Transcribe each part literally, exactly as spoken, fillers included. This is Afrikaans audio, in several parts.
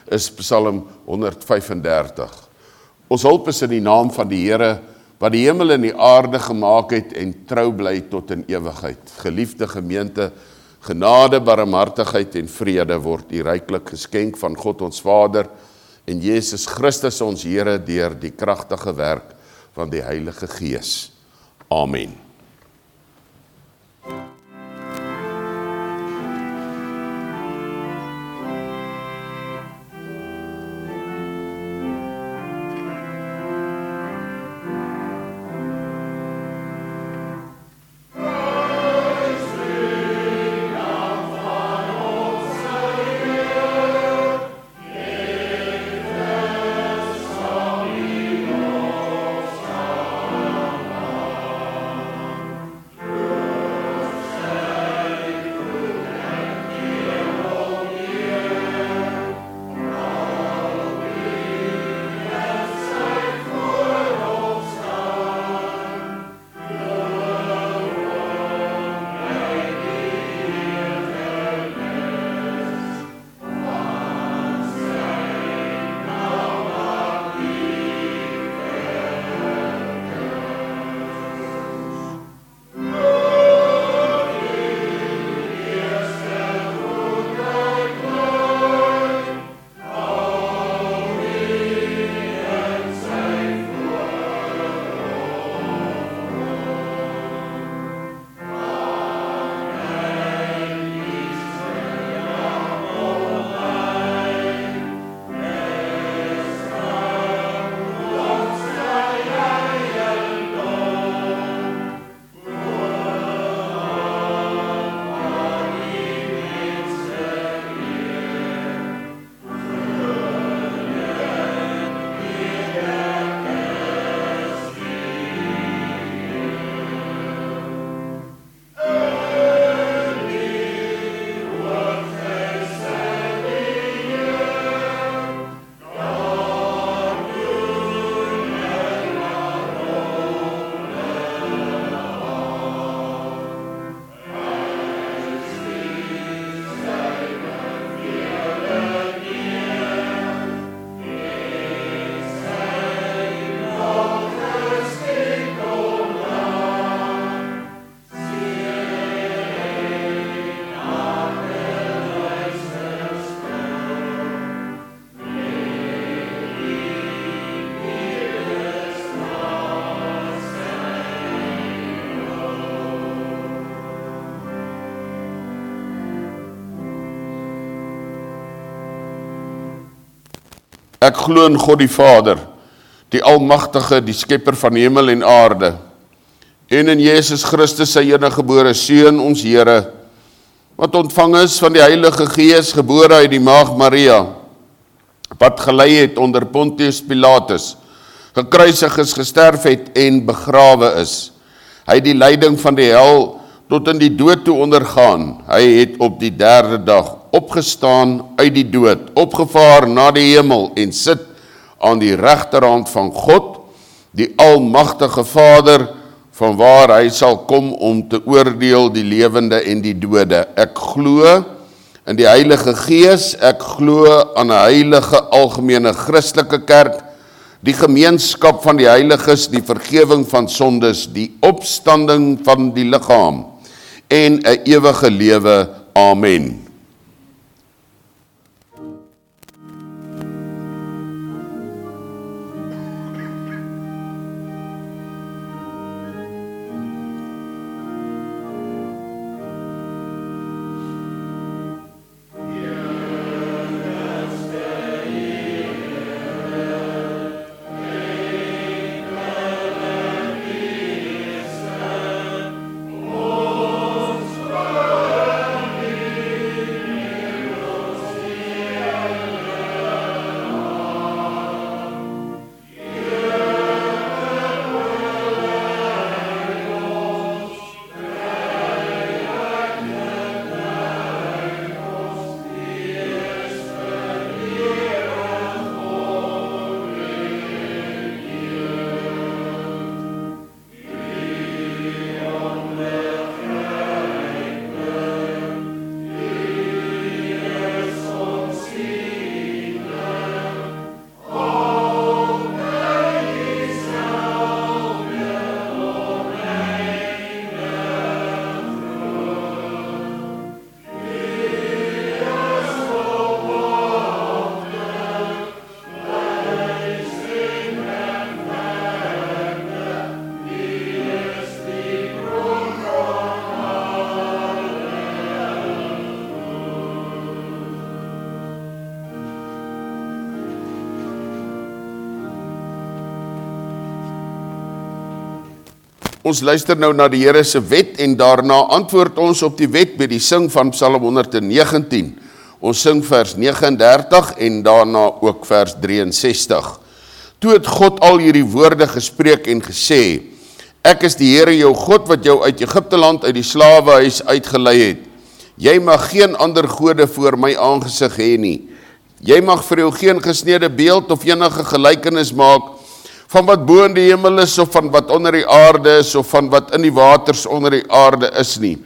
is Psalm honderdvyfendertig. Ons hulp is in die naam van die Here, wat die hemel en die aarde gemaak het en trou bly tot in ewigheid. Geliefde gemeente, genade, barmhartigheid en vrede word u ryklik geskenk van God ons Vader en Jesus Christus ons Here deur die kragtige werk van die Heilige Gees. Amen. Ek glo in God die Vader, die Almagtige, die Skepper van hemel en aarde, en in Jesus Christus sy eniggebore Seun, ons Here, wat ontvang is van die Heilige Gees, gebore uit die Maagd Maria, wat gelei het onder Pontius Pilatus, gekruisig is, gesterf het en begrawe is. Hy het die lyding van die hel tot in die dood toe ondergaan. Hy het op die derde dag opgestaan uit die dood, opgevaar na die hemel en sit aan die regterhand van God, die Almagtige Vader, van waar hy sal kom om te oordeel die lewende en die dode. Ek glo in die Heilige Gees, ek glo aan 'n heilige algemene Christelike kerk, die gemeenskap van die heiliges, die vergewing van sondes, die opstanding van die liggaam en 'n ewige lewe. Amen. Ons luister nou na die Here se wet en daarna antwoord ons op die wet by die sing van Psalm honderdnegentien. Ons sing vers negenendertig en daarna ook vers drieënsestig. Toe het God al hierdie woorde gespreek en gesê, ek is die Here jou God wat jou uit Egipte land uit die slawehuis uitgelei het. Jy mag geen ander gode voor my aangesig hê nie. Jy mag vir jou geen gesnede beeld of enige gelykenis maak van wat bo in die hemel is, of van wat onder die aarde is, of van wat in die waters onder die aarde is nie.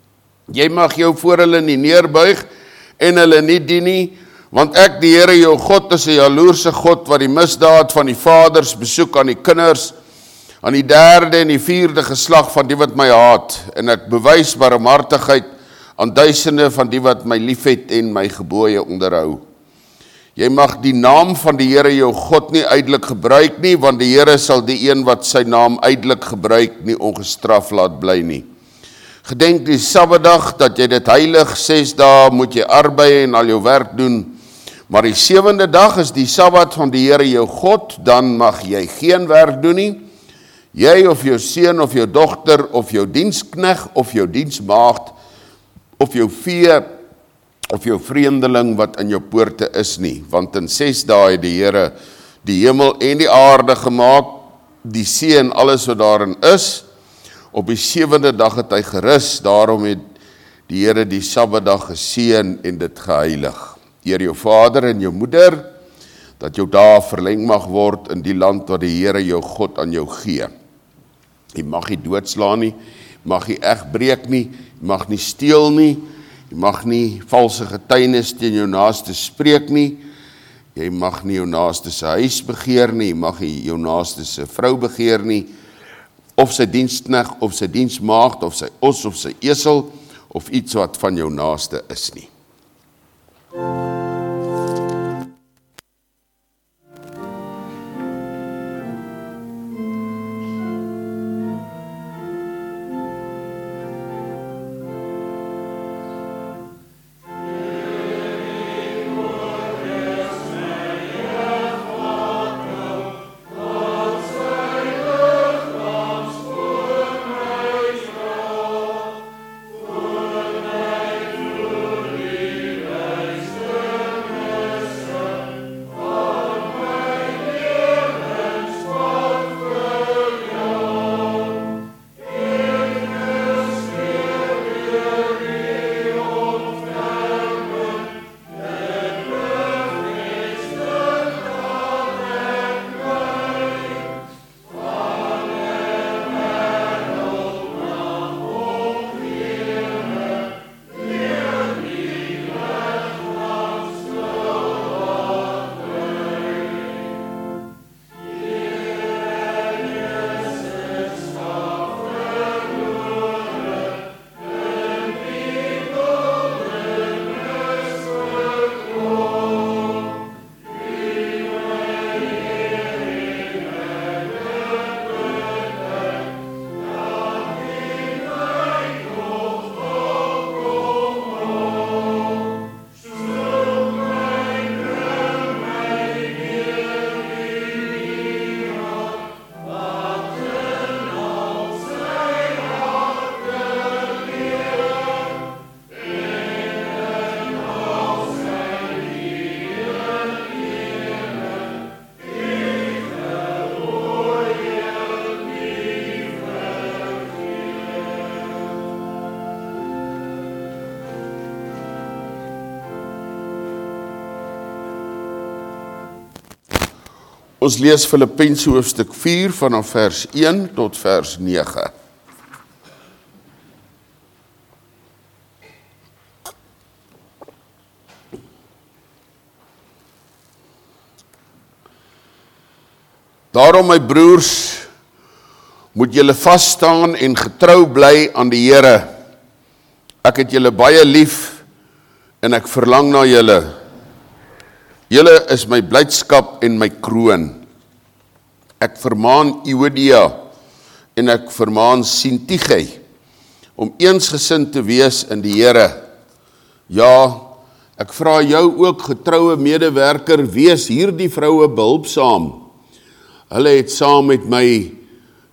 Jy mag jou voor hulle nie neerbuig, en hulle nie dien nie, want ek die Here jou God is 'n jaloerse God, wat die misdaad van die vaders besoek aan die kinders, aan die derde en die vierde geslag van die wat my haat, en ek bewys barmhartigheid aan duisende van die wat my liefhet en my gebooie onderhou. Jy mag die naam van die Here jou God nie uitelik gebruik nie, want die Here sal die een wat sy naam uitelik gebruik nie ongestraf laat bly nie. Gedenk die Sabbatdag dat jy dit heilig, ses dae moet jy arbei en al jou werk doen, maar die sewende dag is die Sabbat van die Here jou God, dan mag jy geen werk doen nie, jy of jou seun of jou dogter of jou dienskneg of jou diensmaagd of jou vee of jou vreemdeling wat in jou poorte is nie, want in ses dae het die Here die hemel en die aarde gemaak, die see en alles wat daarin is. Op die sewende dag het hy gerus, daarom het die Here die Sabbatdag geseën en dit geheilig. Eer jou vader en jou moeder, dat jou dae verleng mag word in die land wat die Here jou God aan jou gee. Jy mag nie doodslaan nie, jy mag nie egbreek nie, jy mag nie steel nie, jy mag nie valse getuienis teen jou naaste spreek nie, jy mag nie jou naaste se huis begeer nie, jy mag nie jou naaste se vrou begeer nie, of sy dienskneg, of sy diensmaagd, of sy os, of sy esel, of iets wat van jou naaste is nie. Ons lees Filippense hoofstuk vier vanaf vers een tot vers nege. Daarom my broers, moet julle vas staan en getrou bly aan die Here. Ek het julle baie lief en ek verlang na julle. Julle is my blydskap en my kroon. Ek vermaan Euodia en ek vermaan Syntyche om eensgesind te wees in die Here. Ja, ek vra jou ook getroue medewerker, wees hierdie vroue behulpsaam. Hulle het saam met my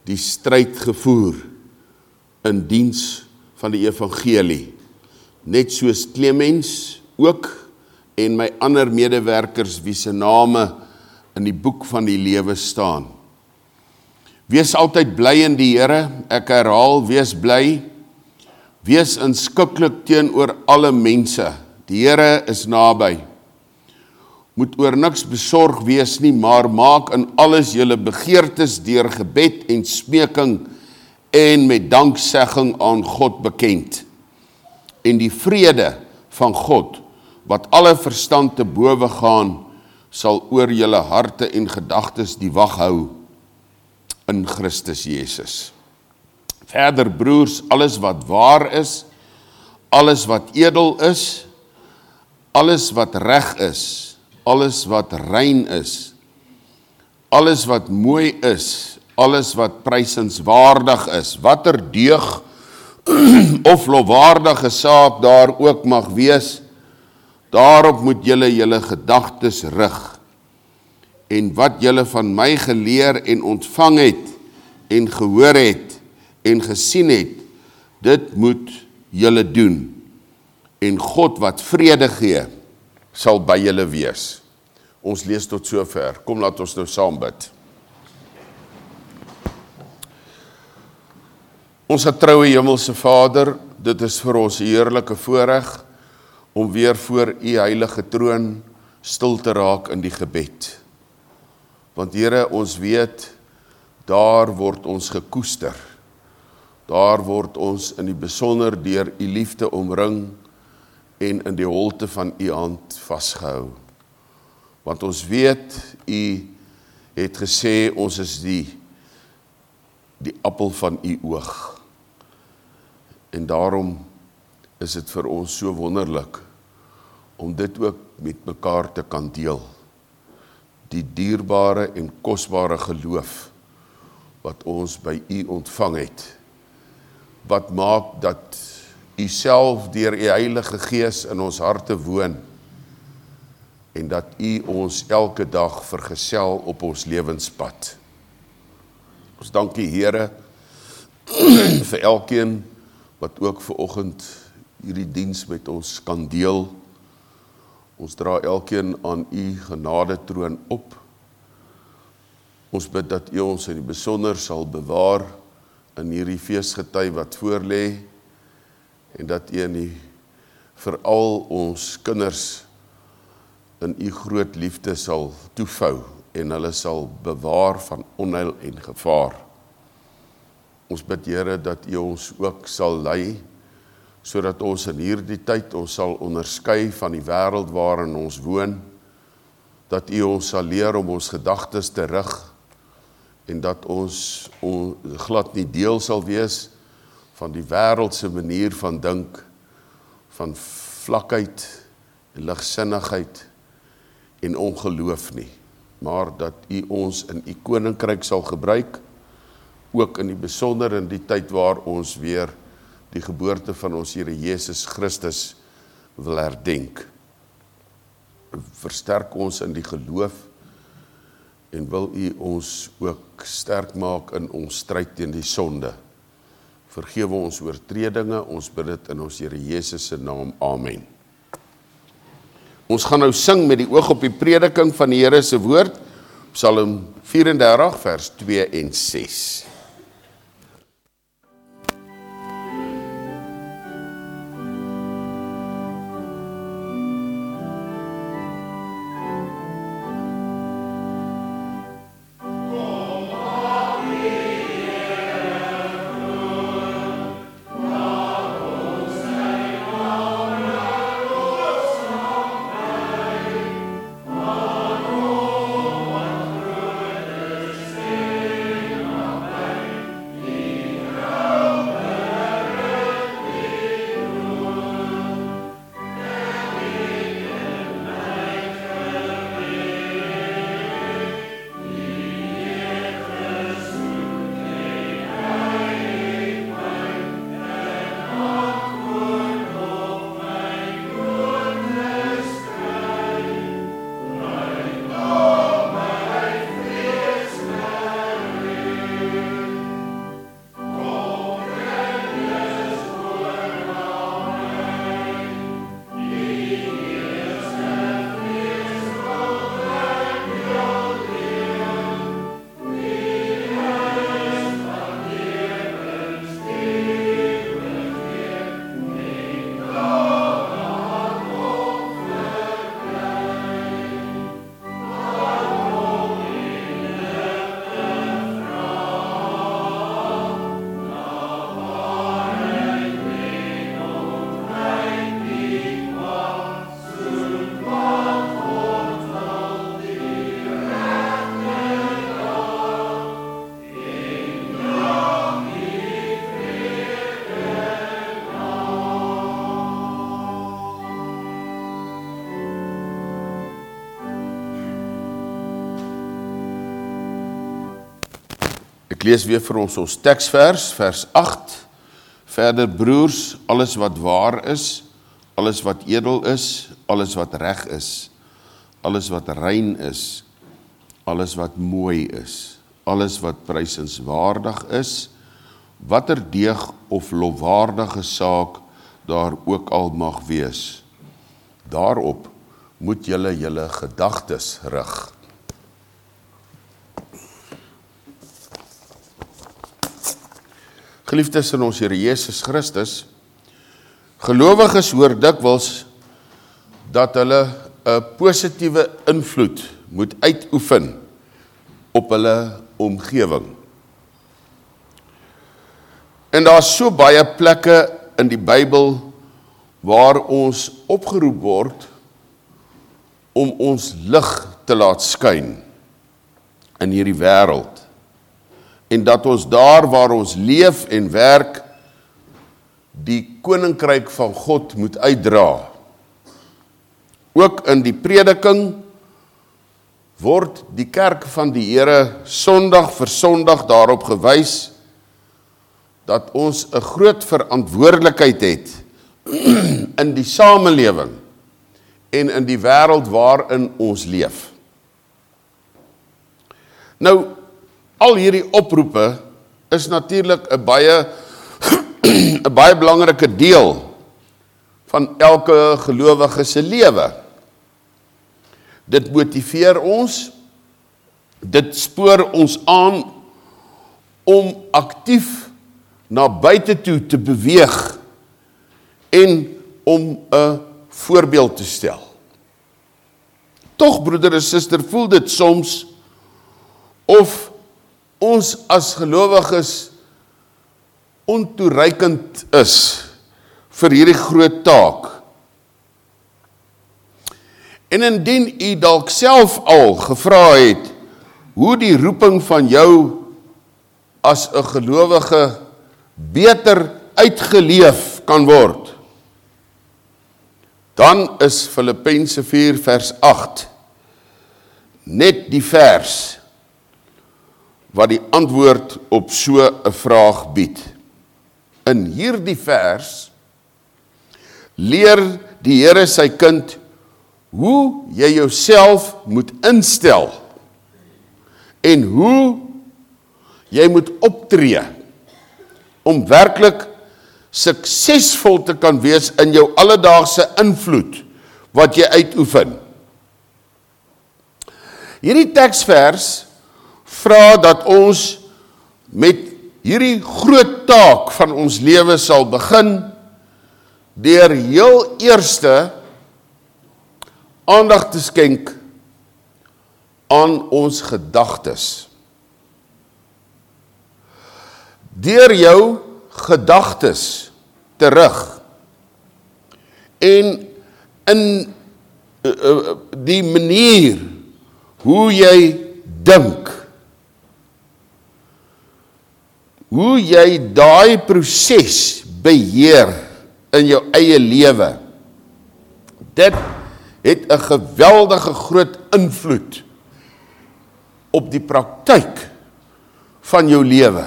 die stryd gevoer in diens van die evangelie, net soos Clemens ook en my ander medewerkers wie se name in die boek van die lewe staan. Wees altyd bly in die Here, ek herhaal, wees bly, wees inskikkelik teenoor alle mense, die Here is naby. Moet oor niks besorg wees nie, maar maak in alles julle begeertes deur gebed en smeking en met danksegging aan God bekend. En die vrede van God, wat alle verstand te bowe gaan, sal oor julle harte en gedagtes die wag hou in Christus Jesus. Verder broers, alles wat waar is, alles wat edel is, alles wat reg is, alles wat rein is, alles wat mooi is, alles wat prysenswaardig is, watter deug of lofwaardige saak daar ook mag wees, daarop moet julle julle gedagtes rig. En wat julle van my geleer en ontvang het, en gehoor het, en gesien het, dit moet julle doen. En God wat vrede gee, sal by julle wees. Ons lees tot sover. Kom, laat ons nou saam bid. Ons getroue hemelse Vader, dit is vir ons 'n heerlike voorreg om weer voor u heilige troon stil te raak in die gebed. Want Here, ons weet, daar word ons gekoester. Daar word ons in die besonder deur u liefde omring en in die holte van u hand vasgehou. Want ons weet, u het gesê, ons is die, die appel van u oog. En daarom is dit vir ons so wonderlik om dit ook met mekaar te kan deel. Die dierbare en kosbare geloof wat ons by u ontvang het, wat maak dat u self deur u Heilige Gees in ons harte woon en dat u ons elke dag vergesel op ons lewenspad. Ons dank u Here vir elkeen wat ook vanoggend hierdie diens met ons kan deel. Ons dra elkeen aan u genade troon op. Ons bid dat u ons in die besonder sal bewaar in hierdie feesgety wat voorlê en dat u in die veral ons kinders in u groot liefde sal toevou en hulle sal bewaar van onheil en gevaar. Ons bid Here dat u ons ook sal lei, sodat ons in hierdie tyd ons sal onderskei van die wêreld waarin ons woon, dat u ons sal leer om ons gedagtes te rig, en dat ons, ons glad nie deel sal wees van die wêreldse manier van dink, van vlakheid en ligsinnigheid en ongeloof nie, maar dat u ons in u koninkryk sal gebruik, ook in die besonder in die tyd waar ons weer die geboorte van ons Here Jesus Christus wil herdenk. Versterk ons in die geloof en wil u ons ook sterk maak in ons stryd teen die sonde. Vergewe ons oortredinge, ons bid dit in ons Here Jesus se naam. Amen. Ons gaan nou sing met die oog op die prediking van die Here se woord, Psalm vyf en dertig vers twee en ses. Amen. Ek lees weer vir ons ons teksvers, vers agt. Verder broers, alles wat waar is, alles wat edel is, alles wat reg is, alles wat rein is, alles wat mooi is, alles wat prysenswaardig is, watter deeg of lofwaardige saak daar ook al mag wees. Daarop moet julle julle gedagtes rig. Geliefdes in ons Here Jesus Christus, gelowiges hoor dikwels dat hulle 'n positiewe invloed moet uitoefen op hulle omgewing. En daar is so baie plekke in die Bybel waar ons opgeroep word om ons lig te laat skyn in hierdie wêreld. En dat ons daar waar ons leef en werk, die koninkryk van God moet uitdra. Ook in die prediking word die kerk van die Here Sondag vir Sondag daarop gewys dat ons 'n groot verantwoordelikheid het in die samelewing en in die wêreld waarin ons leef. Nou, al hierdie oproepe is natuurlik 'n baie 'n baie belangrike deel van elke gelowige se lewe. Dit motiveer ons, dit spoor ons aan om aktief na buite toe te beweeg en om 'n voorbeeld te stel. Tog, broeder en suster, voel dit soms of ons as gelowiges ontoereikend is vir hierdie groot taak. En indien u dalk self al gevra het hoe die roeping van jou as 'n gelowige beter uitgeleef kan word, dan is Filippense vier vers agt net die vers wat die antwoord op so 'n vraag bied. In hierdie vers leer die Here sy kind hoe jy jouself moet instel en hoe jy moet optree om werklik suksesvol te kan wees in jou alledaagse invloed wat jy uitoefen. Hierdie teksvers vra dat ons met hierdie groot taak van ons lewe sal begin deur heel eerste aandag te skenk aan ons gedagtes. Deur jou gedagtes te rig en in uh, uh, die manier hoe jy dink, hoe jy daai proses beheer in jou eie lewe, dit het 'n geweldige groot invloed op die praktyk van jou lewe.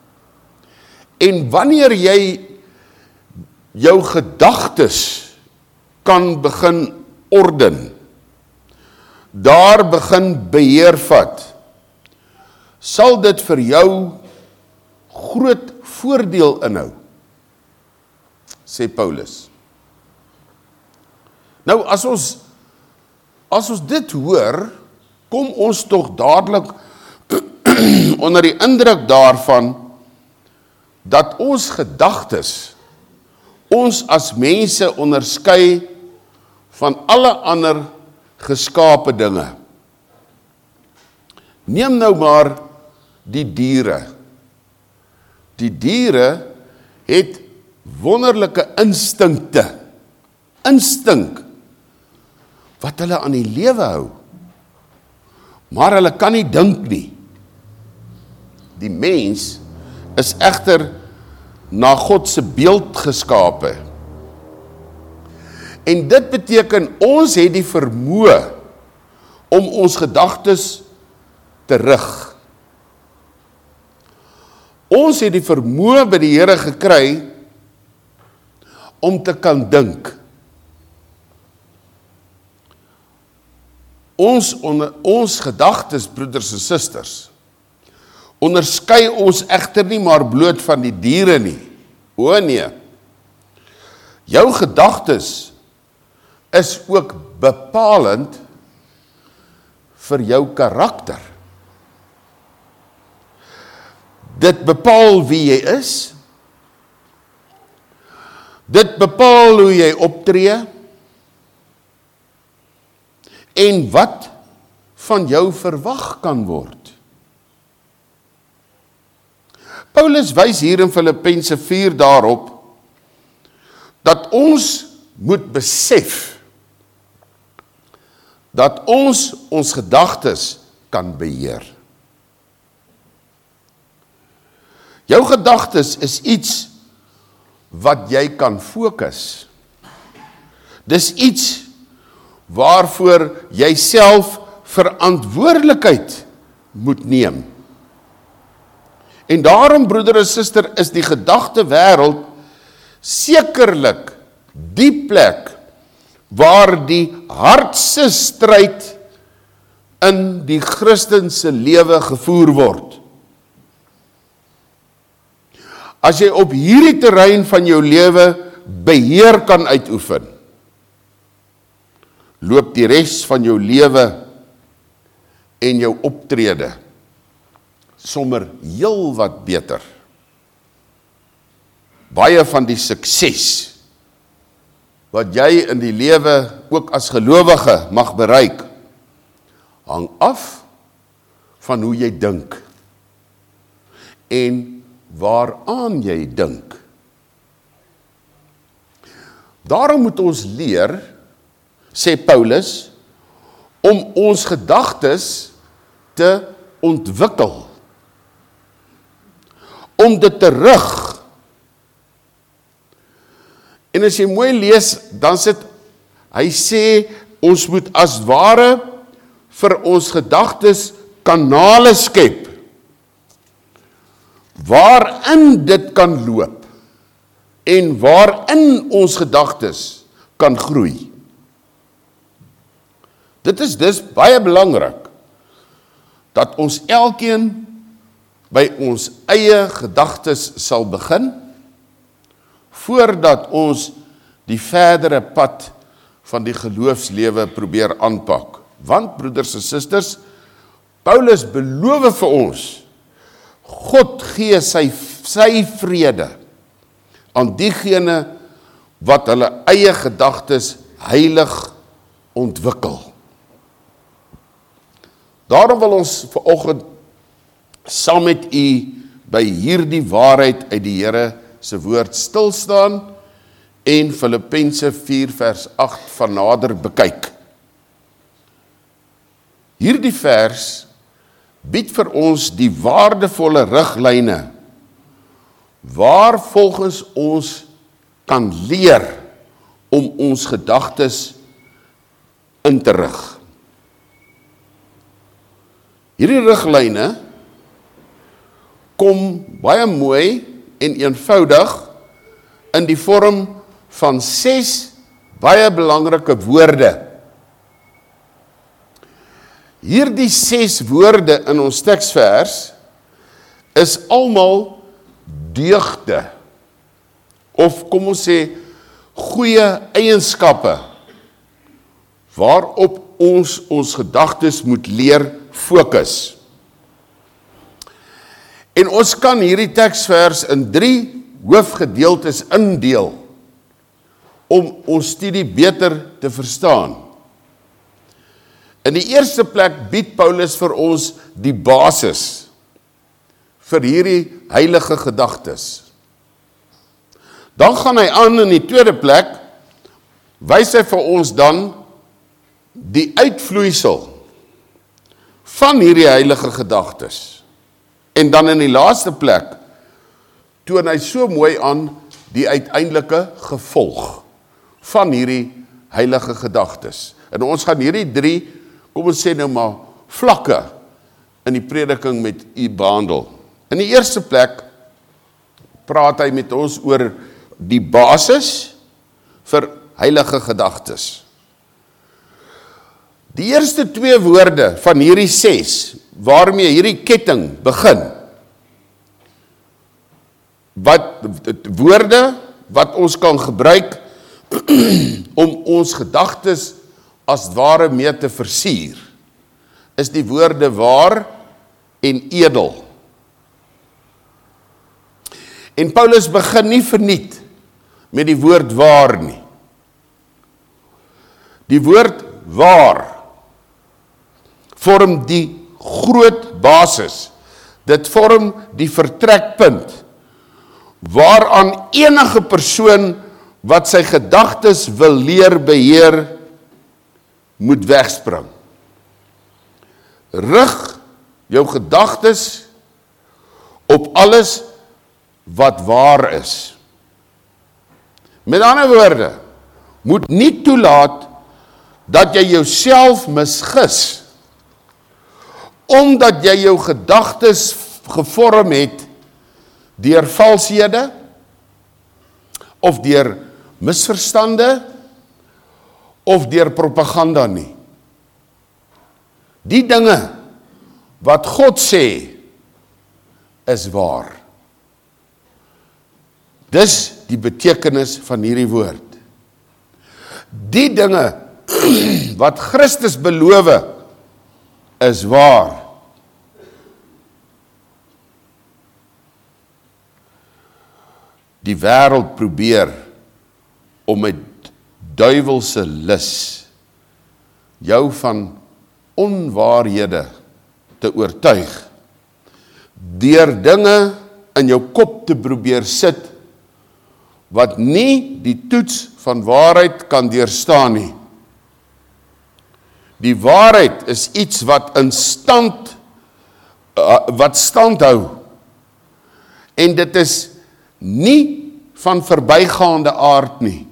En wanneer jy jou gedagtes kan begin orden, daar begin beheer vat, sal dit vir jou groot voordeel inhou, sê Paulus. Nou, as ons, as ons dit hoor, kom ons tog dadelik onder die indruk daarvan, dat ons gedagtes ons as mense onderskei van alle ander geskape dinge. Neem nou maar die diere. Die diere het wonderlike instinkte, instink, wat hulle aan die lewe hou. Maar hulle kan nie dink nie. Die mens is egter na God se beeld geskape. En dit beteken ons het die vermoë om ons gedagtes te rig. Ons het die vermoë by die Here gekry om te kan dink. Ons, onder, ons gedagtes, broeders en susters, onderskei ons egter nie maar bloot van die diere nie. O nee. Jou gedagtes is ook bepalend vir jou karakter. Dit bepaal wie jy is. Dit bepaal hoe jy optree. En wat van jou verwag kan word. Paulus wys hier in Filippense vier daarop, dat ons moet besef, dat ons ons gedagtes kan beheer. Jou gedagtes is iets wat jy kan fokus. Dis iets waarvoor jy self verantwoordelikheid moet neem. En daarom, broeder en suster, is die gedagte wêreld sekerlik die plek waar die hardste stryd in die Christense lewe gevoer word. As jy op hierdie terrein van jou lewe beheer kan uitoefen, loop die res van jou lewe en jou optrede sommer heel wat beter. Baie van die sukses wat jy in die lewe ook as gelowige mag bereik, hang af van hoe jy dink en waaraan jy dink. Daarom moet ons leer, sê Paulus, om ons gedagtes te ontwikkel, om dit te rig. En as jy mooi lees, dan sit, hy sê, ons moet as ware vir ons gedagtes kanale skep, waarin dit kan loop, en waarin ons gedagtes kan groei. Dit is dus baie belangrik, dat ons elkeen by ons eie gedagtes sal begin, voordat ons die verdere pad van die geloofslewe probeer aanpak. Want, broeders en susters, Paulus beloof vir ons, God gee sy, sy vrede aan diegene wat hulle eie gedagtes heilig ontwikkel. Daarom wil ons vanoggend saam met u by hierdie waarheid uit die Here se woord stil staan en Filippense vier vers agt van nader bekyk. Hierdie vers bied vir ons die waardevolle riglyne waar volgens ons kan leer om ons gedagtes in te rig. Hierdie riglyne kom baie mooi en eenvoudig in die vorm van ses baie belangrike woorde. Hierdie ses woorde in ons teksvers is almal deugde, of kom ons sê, goeie eienskappe, waarop ons ons gedagtes moet leer fokus. En ons kan hierdie teksvers in drie hoofgedeeltes indeel, om ons studie beter te verstaan. In die eerste plek bied Paulus vir ons die basis vir hierdie heilige gedagtes. Dan gaan hy aan in die tweede plek, wys hy vir ons dan die uitvloeisel van hierdie heilige gedagtes. En dan in die laaste plek, toon hy so mooi aan die uiteindelike gevolg van hierdie heilige gedagtes. En ons gaan hierdie drie, kom ons sê nou maar, vlakke in die prediking met u behandel. In die eerste plek, praat hy met ons oor die basis vir heilige gedagtes. Die eerste twee woorde van hierdie ses, waarmee hierdie ketting begin, wat woorde wat ons kan gebruik om ons gedagtes as ware mee te versier, is die woorde waar en edel. En Paulus begin nie verniet met die woord waar nie. Die woord waar vorm die groot basis. Dit vorm die vertrekpunt waaraan enige persoon wat sy gedagtes wil leer beheer moet wegspring. Rig jou gedagtes op alles wat waar is. Met ander woorde, moet nie toelaat dat jy jouself misgis, omdat jy jou gedagtes gevorm het deur valshede, of deur misverstande, of deur propaganda nie. Die dinge wat God sê, is waar. Dis die betekenis van hierdie woord. Die dinge wat Christus beloof, is waar. Die wêreld probeer om met duiwelse lus jou van onwaarhede te oortuig, deur dinge in jou kop te probeer sit, wat nie die toets van waarheid kan deurstaan nie. Die waarheid is iets wat in stand, wat stand hou, en dit is nie van verbygaande aard nie.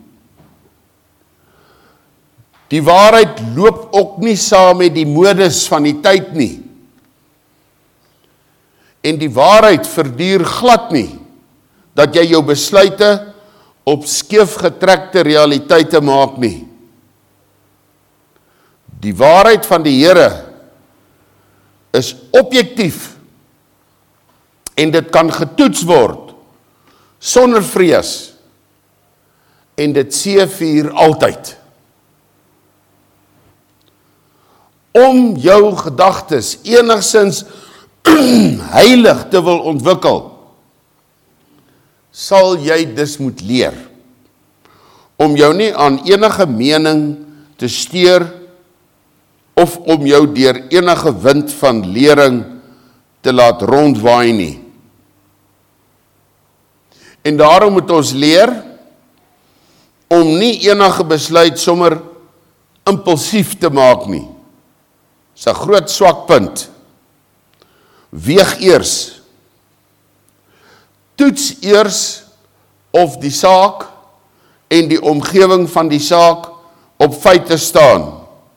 Die waarheid loop ook nie saam met die modes van die tyd nie. En die waarheid verduur glad nie, dat jy jou besluite op skeefgetrekte realiteite maak nie. Die waarheid van die Here is objektief, en dit kan getoets word, sonder vrees, en dit seëvier altyd. Om jou gedagtes enigstens heilig te wil ontwikkel, sal jy dus moet leer, om jou nie aan enige mening te steur, of om jou deur enige wind van lering te laat rondwaai nie. En daarom moet ons leer, om nie enige besluit sommer impulsief te maak nie. Dis 'n groot swakpunt. Weeg eers. Toets eers of die saak en die omgewing van die saak op feite staan.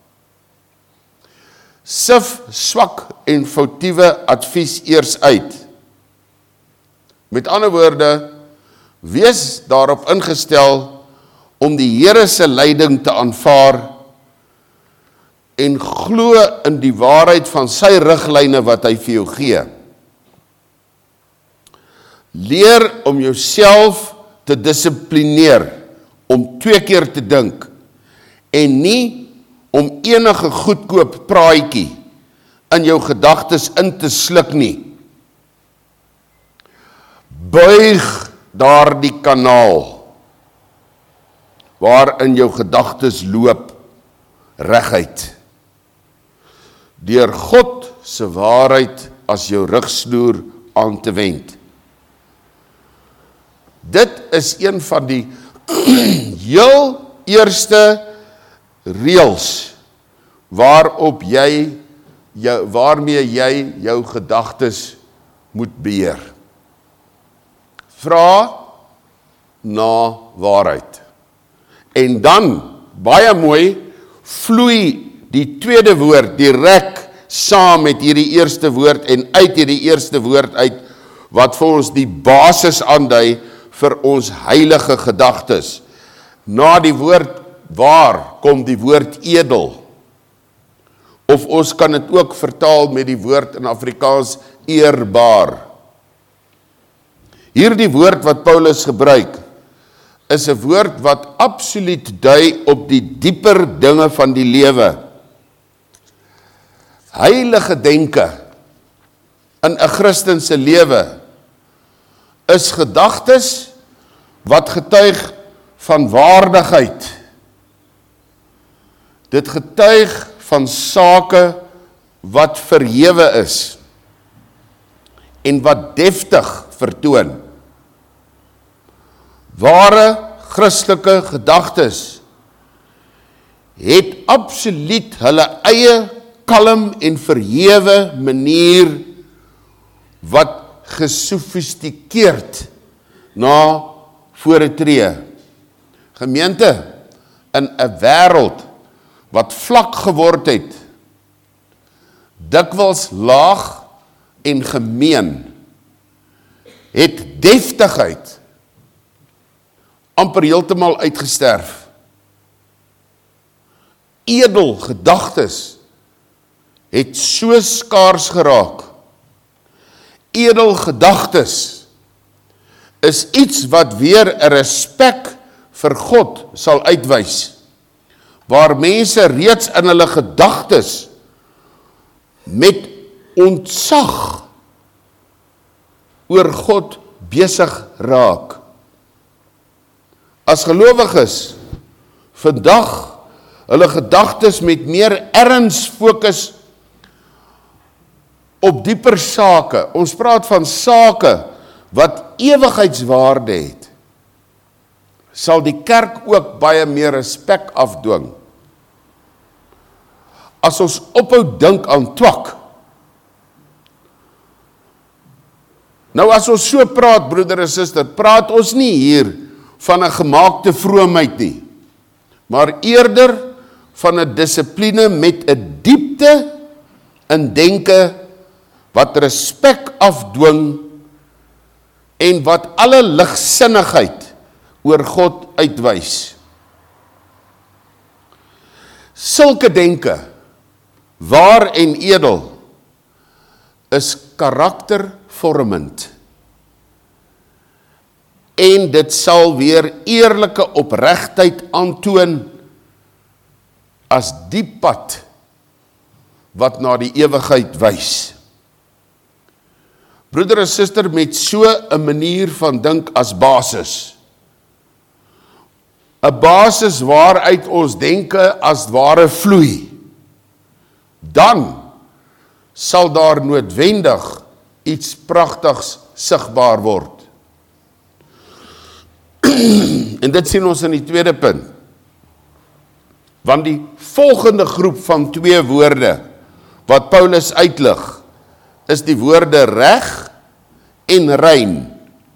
Sif swak en foutiewe advies eers uit. Met ander woorde, wees daarop ingestel om die Here se leiding te aanvaar en glo in die waarheid van sy riglyne wat hy vir jou gee. Leer om jouself te dissiplineer, om twee keer te dink, en nie om enige goedkoop praatjie in jou gedagtes in te sluk nie. Buig daardie kanaal, waarin jou gedagtes loop, reguit, deur God se waarheid as jou rigsnoer aan te wend. Dit is een van die heel eerste reëls waarop jy, jou, waarmee jy jou gedagtes moet beheer. Vra na waarheid. En dan, baie mooi, vloei die tweede woord direk saam met hierdie eerste woord en uit hierdie eerste woord uit wat vir ons die basis aandui vir ons heilige gedagtes. Na die woord waar kom die woord edel. Of ons kan dit ook vertaal met die woord in Afrikaans eerbaar. Hierdie woord wat Paulus gebruik, is 'n woord wat absoluut dui op die dieper dinge van die lewe. Heilige denke in 'n Christen se lewe is gedagtes wat getuig van waardigheid. Dit getuig van sake wat verhewe is en wat deftig vertoon. Ware Christelike gedagtes het absoluut hulle eie kalm en verhewe manier wat gesofistikeerd na vore tree. Gemeente, in 'n wêreld wat vlak geword het, dikwels laag en gemeen, het deftigheid amper heeltemal uitgesterf. Edel gedagtes het so skaars geraak. Edel gedagtes is iets wat weer 'n respek vir God sal uitwys, waar mense reeds in hulle gedagtes met ontzag oor God besig raak. As gelowiges vandag hulle gedagtes met meer erns fokus op dieper sake. Ons praat van sake wat ewigheidswaarde het, sal die kerk ook baie meer respek afdwing. As ons ophou dink aan twak. Nou as ons so praat, broeder en suster, praat ons nie hier van 'n gemaakte vroomheid nie, maar eerder van 'n dissipline met 'n diepte in denke wat respek afdwing en wat alle ligsinnigheid oor God uitwys. Sulke denke, waar en edel, is karaktervormend. En dit sal weer eerlike opregtheid aantoon as die pad wat na die ewigheid wys. Broeder en suster, met so 'n manier van dink as basis, 'n basis waaruit ons denke as ware vloei, dan sal daar noodwendig iets pragtigs sigbaar word. En dit sien ons in die tweede punt. Want die volgende groep van twee woorde wat Paulus uitlig, is die woorde reg en rein.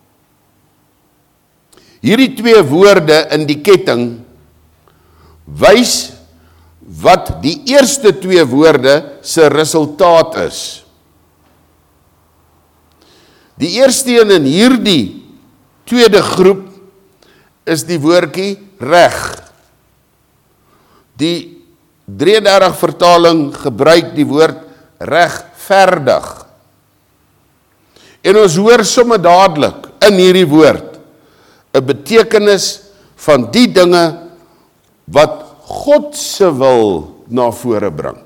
Hierdie twee woorde in die ketting wys wat die eerste twee woorde se resultaat is. Die eerste een in hierdie tweede groep is die woordjie reg. Die drieëndertig vertaling gebruik die woord regverdig. En ons hoor sommer dadelik in hierdie woord 'n betekenis van die dinge wat God se wil na vore bring.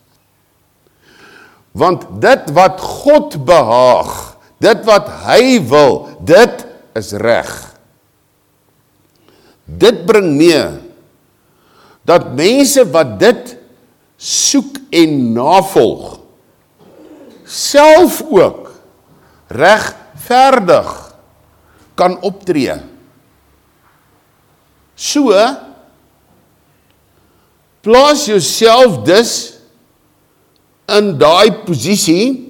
Want dit wat God behaag, dit wat hy wil, dit is reg. Dit bring mee dat mense wat dit soek en navolg, self ook regverdig kan optree. So, plaas jouself dus in daai posisie,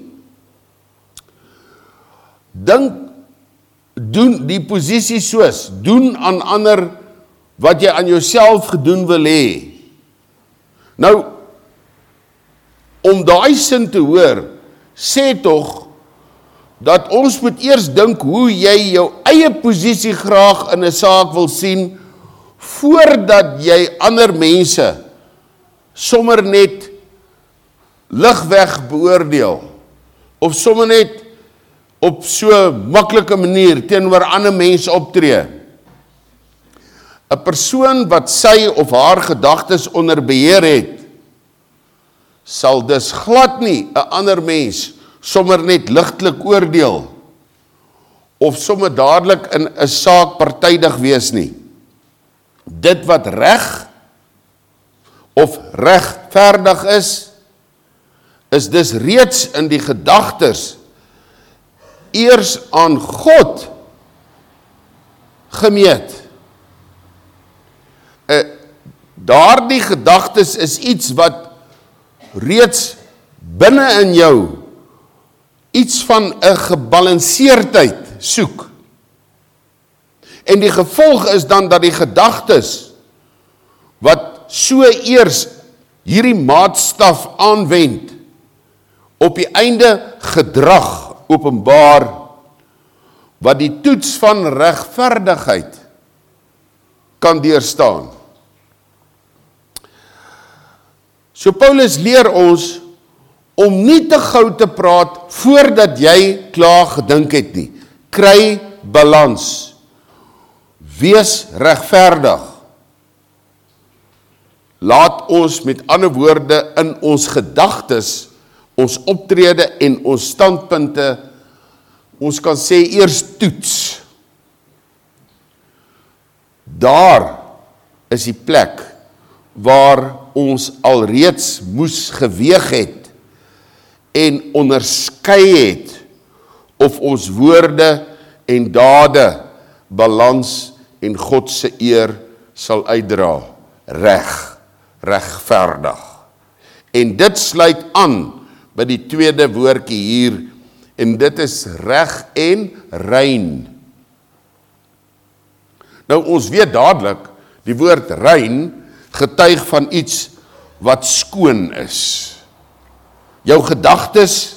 dink, doen die posisie soos, doen aan ander wat jy aan jouself gedoen wil hê. Nou, om daai sin te hoor, sê tog, dat ons moet eers dink hoe jy jou eie posisie graag in 'n saak wil sien, voordat jy ander mense sommer net ligweg beoordeel, of sommer net op so maklike manier teenoor ander mense optree. 'n Persoon wat sy of haar gedagtes onder beheer het, sal dus glad nie 'n ander mens sommer net ligtelik oordeel, of sommer dadelik in 'n saak partydig wees nie. Dit wat reg of regverdig is, is dus reeds in die gedagtes eers aan God gemeet. Uh, daardie gedagtes is iets wat reeds binne in jou iets van 'n gebalanseerdheid soek. En die gevolg is dan dat die gedagtes wat so eers hierdie maatstaf aanwend, op die einde gedrag openbaar, wat die toets van regverdigheid kan deurstaan. So Paulus leer ons om nie te gou te praat voordat jy klaar gedink het nie. Kry balans. Wees regverdig. Laat ons met ander woorde in ons gedagtes, ons optrede en ons standpunte, ons kan sê eers toets. Daar is die plek waar ons alreeds moes geweeg het en onderskei het of ons woorde en dade balans en God se eer sal uitdra. Reg, regverdig. En dit sluit aan by die tweede woordjie hier, en dit is reg en rein. Nou ons weet dadelik, die woord rein getuig van iets wat skoon is. Jou gedagtes,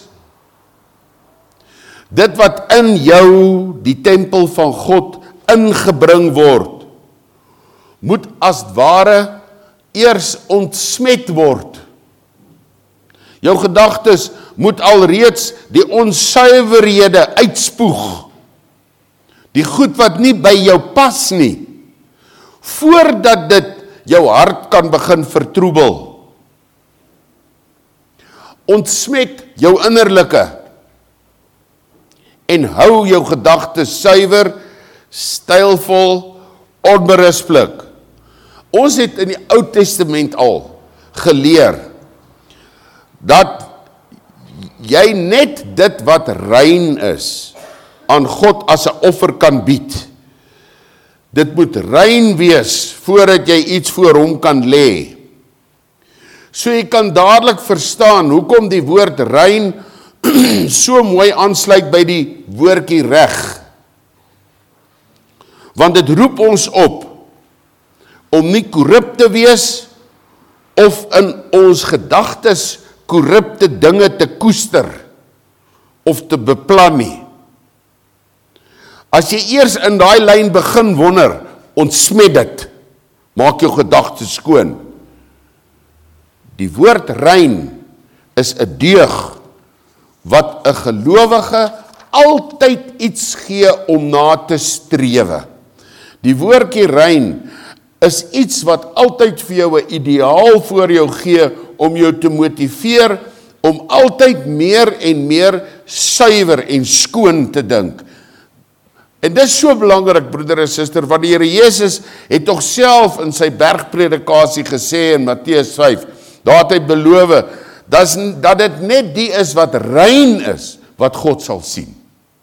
dit wat in jou die tempel van God ingebring word, moet as ware eers ontsmet word. Jou gedagtes moet alreeds die onsuiverhede uitspoeg, die goed wat nie by jou pas nie, voordat dit jou hart kan begin vertroebel. Ontsmet jou innerlike en hou jou gedagtes suiwer, stylvol, onberisplik. Ons het in die Ou Testament al geleer dat jy net dit wat rein is aan God as 'n offer kan bied. Dit moet rein wees voordat jy iets voor hom kan lê. So jy kan dadelik verstaan hoekom die woord rein so mooi aansluit by die woordjie reg. Want dit roep ons op om nie korrup te wees of in ons gedagtes korrupte dinge te koester of te beplan nie. As jy eers in daai lyn begin wonder, ontsmet dit, maak jou gedagtes skoon. Die woord rein is 'n deug wat 'n gelowige altyd iets gee om na te strewe. Die woordjie rein is iets wat altyd vir jou 'n ideaal voor jou gee om jou te motiveer om altyd meer en meer suiwer en skoon te dink. En dit is so belangrik, broeder en suster, want die Here Jesus het tog self in sy bergpredikasie gesê in Matteus vyf, daar het hy beloof, dat dit net die is wat rein is, wat God sal sien.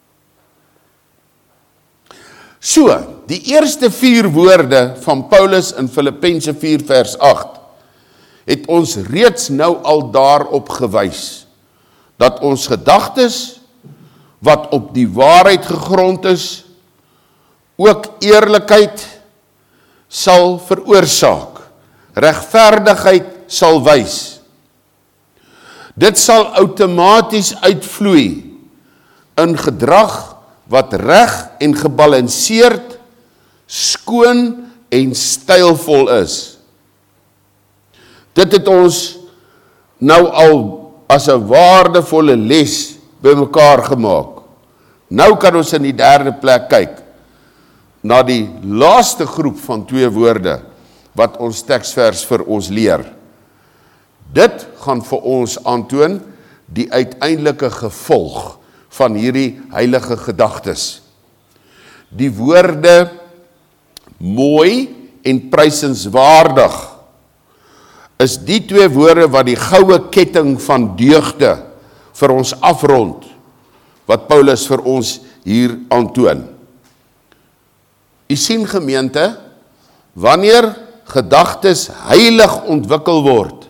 So, die eerste vier woorde van Paulus in Filippense vier vers agt, het ons reeds nou al daarop gewys, dat ons gedagtes, wat op die waarheid gegrond is, ook eerlikheid sal veroorsaak, regverdigheid sal wys. Dit sal outomaties uitvloei in gedrag wat reg en gebalanseerd, skoon en stylvol is. Dit het ons nou al as 'n waardevolle les bymekaar gemaak. Nou kan ons in die derde plek kyk na die laaste groep van twee woorde wat ons teksvers vir ons leer. Dit gaan vir ons aantoon die uiteindelike gevolg van hierdie heilige gedagtes. Die woorde mooi en prysenswaardig is die twee woorde wat die goue ketting van deugde vir ons afrond, wat Paulus vir ons hier aantoon. U sien gemeente, wanneer gedagtes heilig ontwikkel word,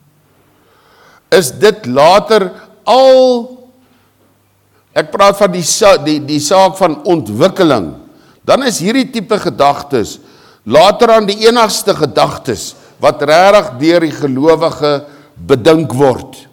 is dit later al, ek praat van die, die, die saak van ontwikkeling, dan is hierdie tipe gedagtes later aan die enigste gedagtes wat regtig deur die gelowige bedink word.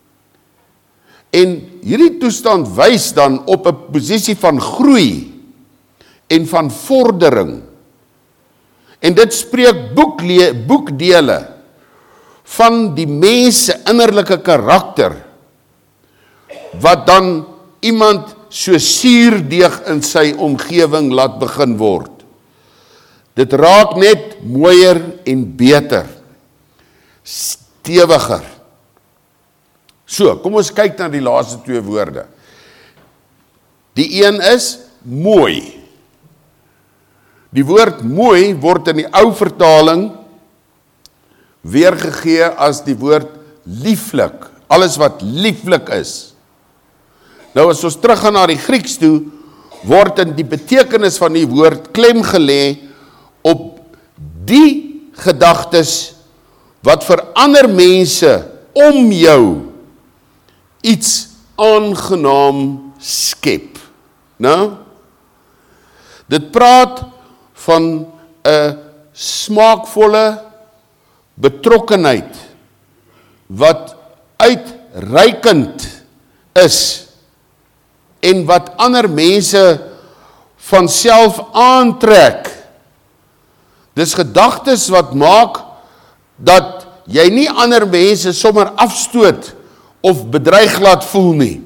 En hierdie toestand wys dan op 'n posisie van groei en van vordering. En dit spreek boekle, boekdele van die mens se innerlike karakter, wat dan iemand so suurdeeg in sy omgewing laat begin word. Dit raak net mooier en beter, stewiger. So, kom ons kyk na die laaste twee woorde. Die een is mooi. Die woord mooi word in die ou vertaling weergegee as die woord lieflik, alles wat lieflik is. Nou as ons teruggaan na die Grieks toe, word in die betekenis van die woord klem gelê op die gedagtes wat vir ander mense om jou iets aangenaam skep. Nou, dit praat van 'n smaakvolle betrokkenheid wat uitreikend is en wat ander mense van self aantrek. Dis gedagtes wat maak dat jy nie ander mense sommer afstoot of bedreig laat voel nie.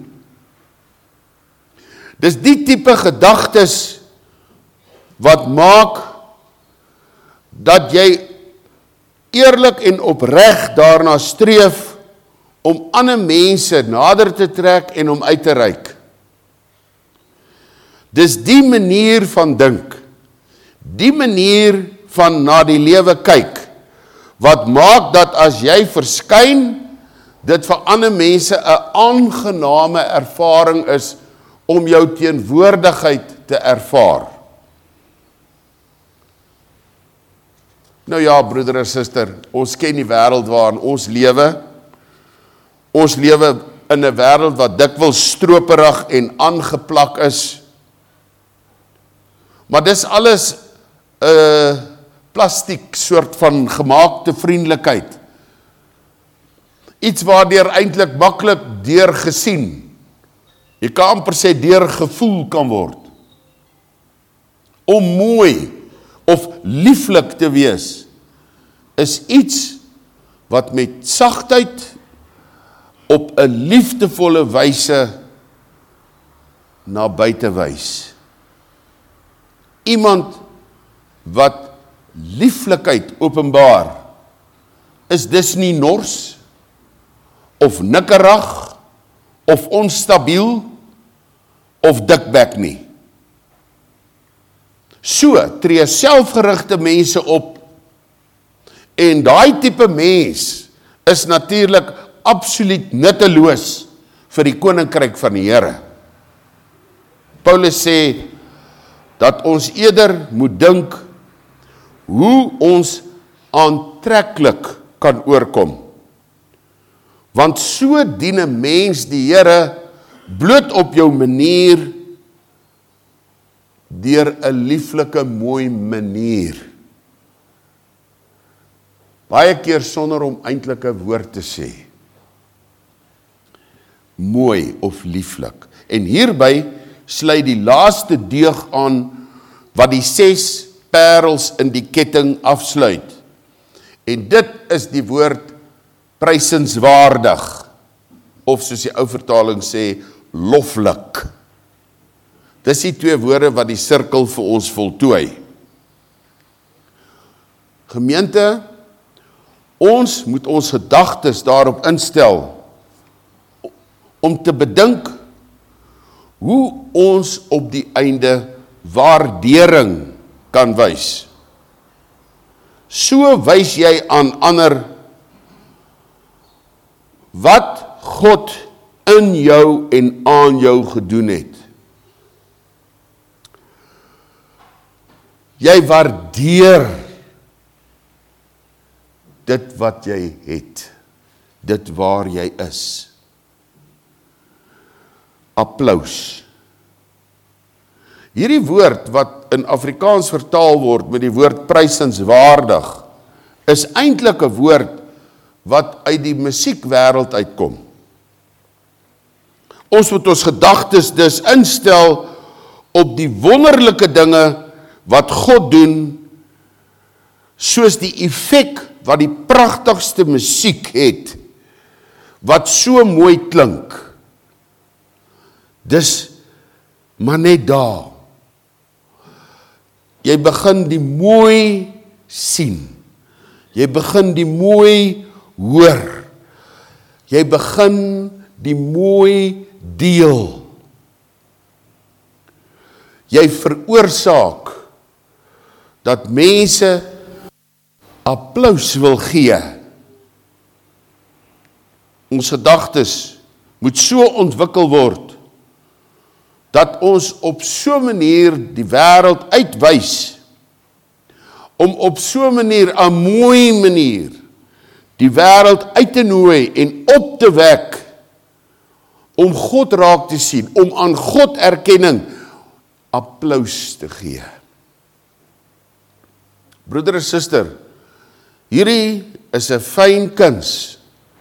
Dis die tipe gedagtes wat maak dat jy eerlik en opreg daarna streef om ander mense nader te trek en om uit te reik. Dis die manier van dink, die manier van na die lewe kyk, wat maak dat as jy verskyn, dit vir ander mense 'n aangename ervaring is om jou teenwoordigheid te ervaar. Nou ja, broeder en suster, ons ken die wêreld waarin ons lewe. Ons lewe in 'n wêreld wat dikwels stroperig en aangeplak is. Maar dis alles 'n uh, plastiek soort van gemaakte vriendelikheid. Iets waardeur eintlik maklik deur gesien, jy kan amper sê deur gevoel kan word. Om mooi of lieflik te wees, is iets wat met sagtheid op 'n liefdevolle wyse na buite wys. Iemand wat lieflikheid openbaar, is dus nie nors, of nikkerig, of onstabiel, of dikbek nie. So tree selfgerigte mense op, en daai tipe mens is natuurlik absoluut nutteloos vir die koninkryk van die Here. Paulus sê dat ons eerder moet dink hoe ons aantreklik kan oorkom. Want so dien 'n mens die Here bloot op jou manier, deur 'n lieflike mooi manier. Baie keer sonder om eintlik 'n woord te sê. mooi of lieflik. En hierby sluit die laaste deug aan wat die ses parels in die ketting afsluit. En dit is die woord prysenswaardig, of soos die ou vertaling sê, loflik. Dis die twee woorde wat die sirkel vir ons voltooi. Gemeente, ons moet ons gedagtes daarop instel, om te bedink, hoe ons op die einde waardering kan wys. So wys jy aan ander, wat God in jou en aan jou gedoen het. Jy waardeer dit wat jy het, dit waar jy is. Applaus. Hierdie woord wat in Afrikaans vertaal word met die woord prysenswaardig, is eintlik 'n woord wat uit die musiekwêreld uitkom. Ons moet ons gedagtes dus instel op die wonderlike dinge wat God doen, soos die effek wat die pragtigste musiek het, wat so mooi klink. Dis maar net daar. Jy begin die mooi sien. Jy begin die mooi hoor. Jy begin die mooi deel. Jy veroorsaak dat mense applaus wil gee. Ons gedagtes moet so ontwikkel word, dat ons op so 'n manier die wêreld uitwys, om op so 'n manier, 'n mooi manier, die wêreld uit te nooi en op te wek, om God raak te sien, om aan God erkenning, applaus te gee. Broeder en suster, hierdie is 'n fyn kuns,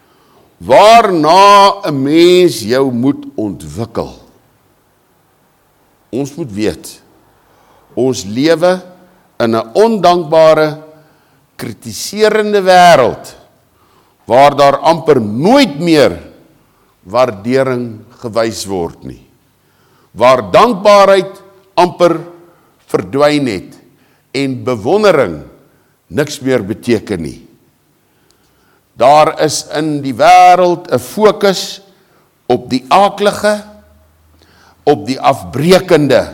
waarna 'n mens jou moet ontwikkel. Ons moet weet, ons lewe in 'n ondankbare, kritiserende wêreld, waar daar amper nooit meer waardering gewys word nie. Waar dankbaarheid amper verdwyn het, en bewondering niks meer beteken nie. Daar is in die wêreld 'n fokus op die aaklige, op die afbreekende.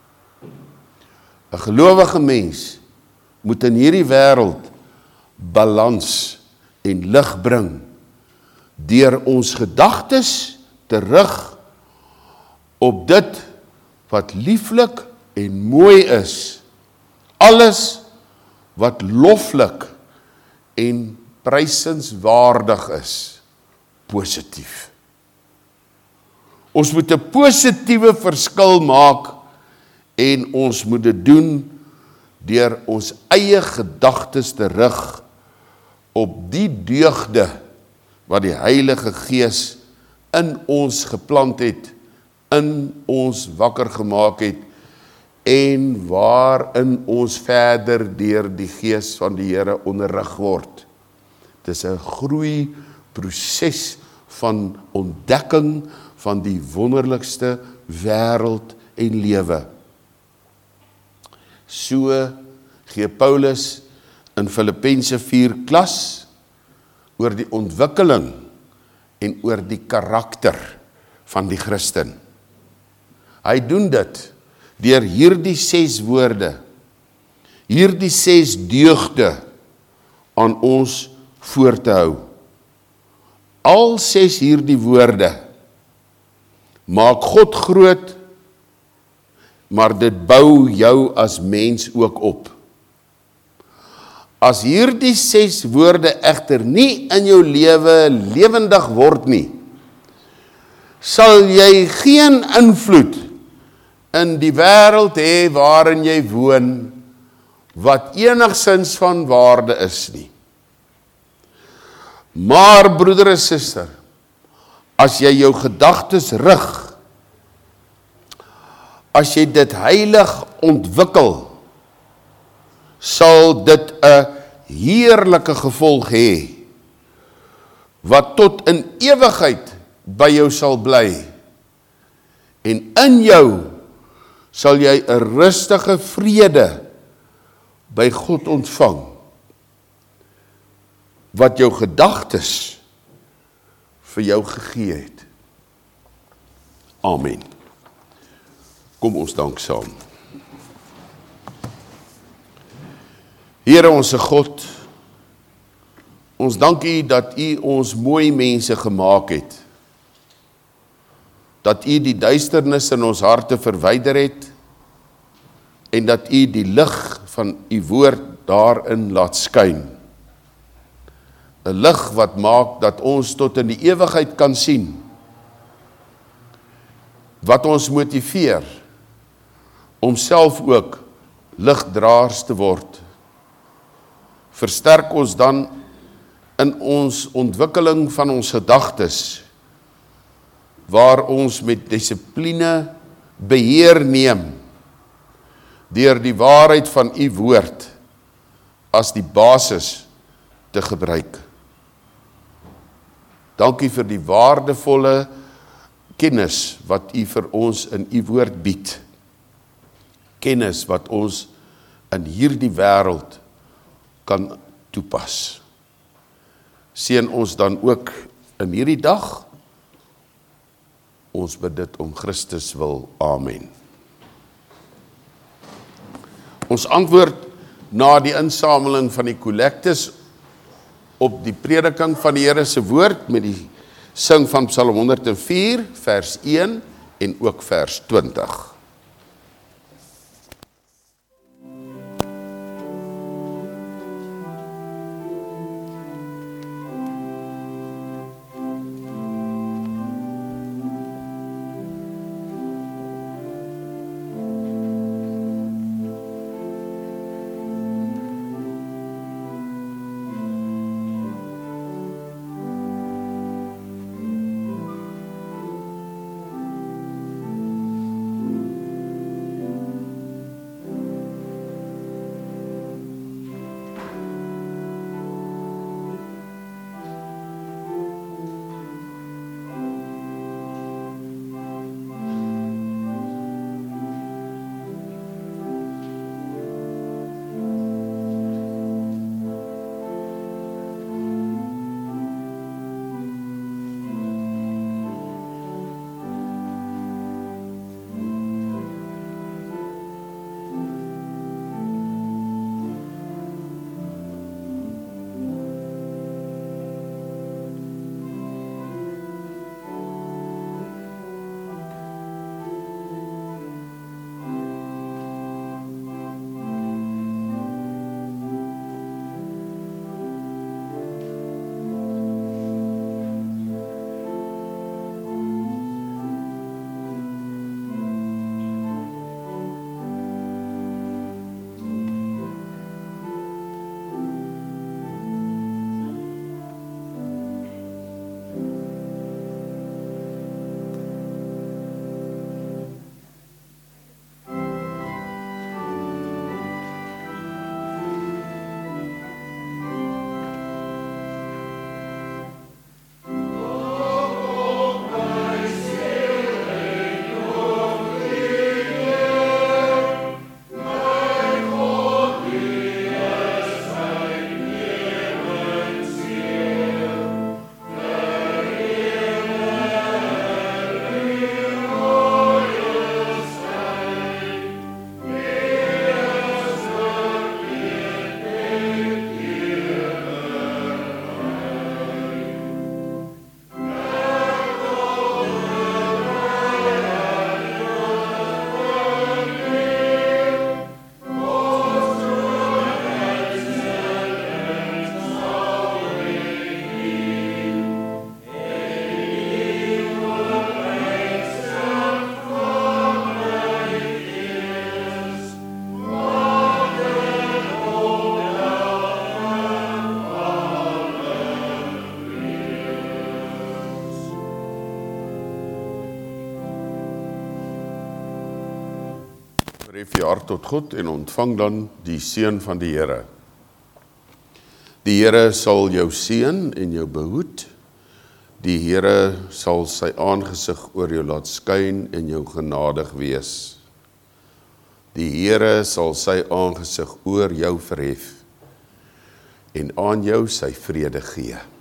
'n Gelowige mens moet in hierdie wêreld balans en lig bring, deur ons gedagtes te rig op dit wat lieflik en mooi is, alles wat loflik en prysenswaardig is, positief. Ons moet 'n positiewe verskil maak, en ons moet dit doen deur ons eie gedagtes te rig op die deugde wat die Heilige Gees in ons geplant het, in ons wakker gemaak het, en waarin ons verder deur die Gees van die Here onderrig word. Dit is 'n groeiproses van ontdekking van die wonderlikste wêreld en lewe. So gee Paulus in Filippense vier klas oor die ontwikkeling en oor die karakter van die Christen. Hy doen dit deur hierdie ses woorde, hierdie ses deugde aan ons voor te hou. Al ses hierdie woorde maak God groot, maar dit bou jou as mens ook op. As hierdie ses woorde egter nie in jou lewe lewendig word nie, sal jy geen invloed in die wêreld hê waarin jy woon, wat enigsins van waarde is nie. Maar broeder en suster, as jy jou gedagtes rig, as jy dit heilig ontwikkel, sal dit 'n heerlike gevolg hê, wat tot in ewigheid by jou sal bly, en in jou sal jy 'n rustige vrede by God ontvang, wat jou gedagtes vir jou gegee het. Amen. Kom ons dank saam. Here onse God, ons dank U dat U ons mooi mense gemaak het, dat U die duisternis in ons harte verwyder het, en dat U die lig van U woord daarin laat skyn. 'n Lig wat maak dat ons tot in die ewigheid kan sien, wat ons motiveer, om self ook ligdraers te word. Versterk ons dan in ons ontwikkeling van ons gedagtes, waar ons met dissipline beheer neem, deur die waarheid van U woord as die basis te gebruik. Dankie vir die waardevolle kennis wat U vir ons in U woord bied. Kennis wat ons in hierdie wêreld kan toepas. Seën ons dan ook in hierdie dag. Ons bid dit om Christus wil. Amen. Ons antwoord na die insameling van die kollektes op die prediking van die Here se woord met die sing van Psalm honderd en vier vers een en ook vers twintig. Verhef je hart tot God en ontvang dan die seën van die Here. Die Here sal jou seën en jou behoed. Die Here sal sy aangesig oor jou laat skyn en jou genadig wees. Die Here sal sy aangesig oor jou verhef en aan jou sy vrede gee.